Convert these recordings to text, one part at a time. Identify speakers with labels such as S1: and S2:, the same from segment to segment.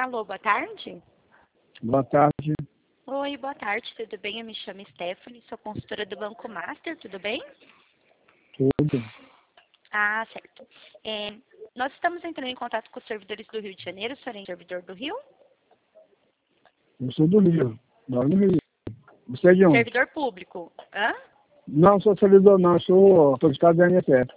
S1: Alô, boa tarde.
S2: Boa tarde.
S1: Oi, boa tarde, tudo bem? Eu me chamo Stephanie, sou consultora do Banco Master, tudo bem?
S2: Tudo.
S1: Ah, certo. Nós estamos entrando em contato com os servidores do Rio de Janeiro, o senhor é servidor do Rio?
S2: Eu sou do Rio. Moro no Rio. Você é de onde?
S1: Servidor público. Hã?
S2: Não, sou servidor não. Sou autorizado da INSS.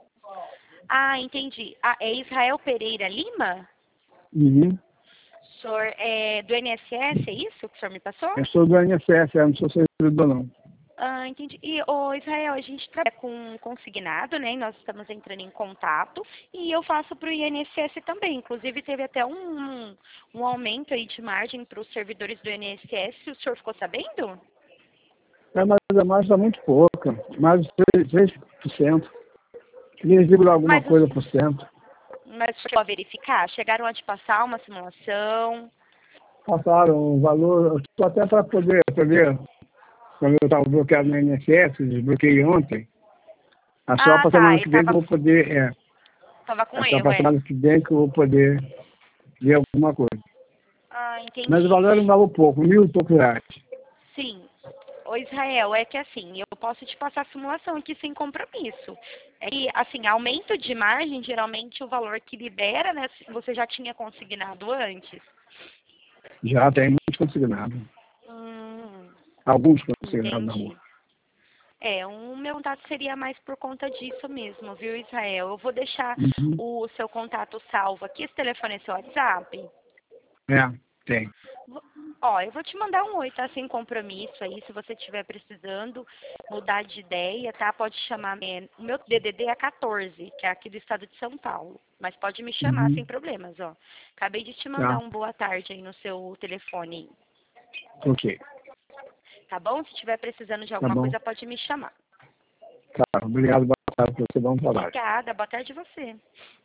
S1: Ah, entendi. Ah, é Israel Pereira Lima?
S2: Uhum.
S1: O senhor é do INSS, é isso que o senhor me passou?
S2: Eu sou do INSS, eu não sou servidor não.
S1: Ah, entendi. E, Israel, a gente trabalha com consignado, né? E nós estamos entrando em contato e eu faço para o INSS também. Inclusive, teve até um aumento aí de margem para os servidores do INSS. O senhor ficou sabendo?
S2: Mas a margem está muito pouca. Mais de 3%. 3, alguma
S1: Mas,
S2: coisa por cento.
S1: mas chegou a verificar? Chegaram a te passar uma simulação?
S2: Passaram o valor, eu estou até para poder ver, quando eu estava bloqueado no INSS, desbloqueei ontem. É só
S1: Ah,
S2: para
S1: tá.
S2: semana
S1: Ele
S2: que vem que eu vou poder,
S1: tava com
S2: é só
S1: erro,
S2: para
S1: é.
S2: semana que vem que eu vou poder ver alguma coisa.
S1: Ah,
S2: Mas o
S1: entendi.
S2: valor não dava pouco, 1.000 e poucos reais.
S1: Sim. Ô Israel, é que assim, eu posso te passar a simulação aqui sem compromisso. É que, assim, aumento de margem, geralmente o valor que libera, né, você já tinha consignado antes.
S2: Já tem muitos consignados.
S1: Hum,
S2: Alguns consignados na rua.
S1: entendi. O meu contato seria mais por conta disso mesmo, viu, Israel? Eu vou deixar
S2: Uhum.
S1: o seu contato salvo aqui. Esse telefone é seu WhatsApp?
S2: É, tem.
S1: Ó, eu vou te mandar um oi, tá? Sem compromisso aí, se você estiver precisando mudar de ideia, tá? Pode chamar, o meu DDD é 14, que é aqui do estado de São Paulo. Mas pode me chamar
S2: Uhum.
S1: sem problemas, ó. Acabei de te mandar
S2: Tá,
S1: um boa tarde aí no seu telefone,
S2: ok.
S1: tá bom? Se estiver precisando de
S2: Tá
S1: alguma
S2: bom.
S1: coisa, pode me chamar.
S2: Tá, obrigado, boa tarde, você, bom trabalho.
S1: Obrigada, boa tarde a você.